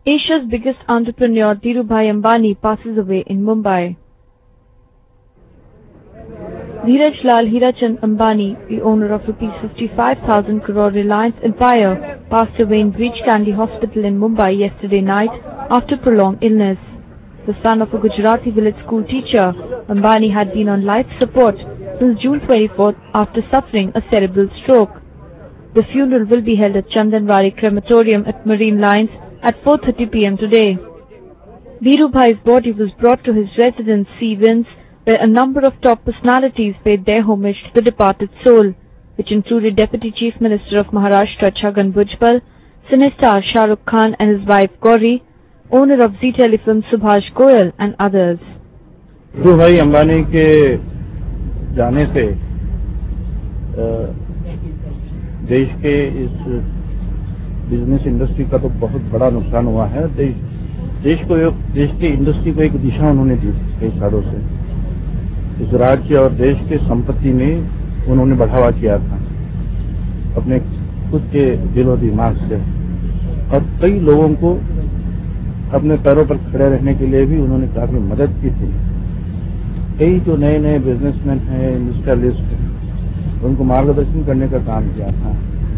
Asia's biggest entrepreneur Dhirubhai Ambani passes away in Mumbai. Dheeraj Lal Hirachand Ambani, the owner of ₹55,000 crore Reliance Empire, passed away in Breach Candy Hospital in Mumbai yesterday night after prolonged illness. The son of a Gujarati village school teacher, Ambani had been on life support since June 24th after suffering a cerebral stroke. The funeral will be held at Chandanwari Crematorium at Marine Lines at 4:30 p.m. today. Dhirubhai's body was brought to his residence, Sea Winds, where a number of top personalities paid their homage to the departed soul, which included Deputy Chief Minister of Maharashtra Chhagan Bhujbal, cinestar Shah Rukh Khan and his wife Gauri, owner of Zee Telefilm Subhash Goyal and others. Dhirubhai Ambani के जाने से देश के इस business industry का तो बहुत बड़ा नुकसान हुआ है। देश की इंडस्ट्री को एक दिशा उन्होंने दी कई सालों से। इस राज्य और देश के संपत्ति में उन्होंने बढ़ावा किया था अपने खुद के दिलो दिमाग से, और कई लोगों को अपने पैरों पर खड़े रहने के लिए भी उन्होंने काफी मदद की थी। कई जो नए नए बिजनेसमैन हैं, इंडस्ट्रियलिस्ट हैं, उनको मार्गदर्शन करने का काम किया था।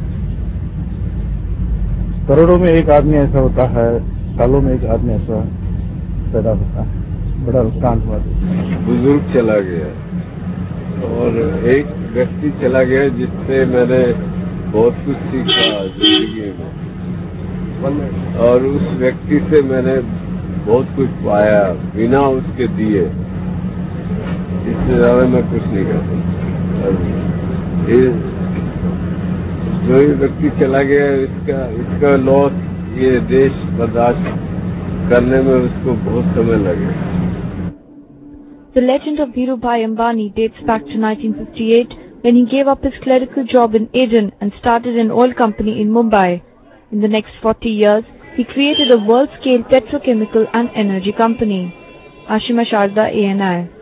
करोड़ों में एक आदमी ऐसा होता है, सालों में एक आदमी ऐसा पैदा होता है। बड़ा नुकसान हुआ। बुजुर्ग चला गया और एक व्यक्ति चला गया जिससे मैंने बहुत कुछ सीखा जिंदगी में, और उस व्यक्ति से मैंने बहुत कुछ पाया बिना उसके दिए। इससे ज्यादा मैं कुछ नहीं कर सकता। जो ये व्यक्ति चला गया इसका लॉस ये देश बर्दाश्त करने में उसको बहुत समय लगेगा। The legend of Dhirubhai Ambani dates back to 1958 when he gave up his clerical job in Aden and started an oil company in Mumbai. In the next 40 years, he created a world-scale petrochemical and energy company. Ashima Sharda, ANI.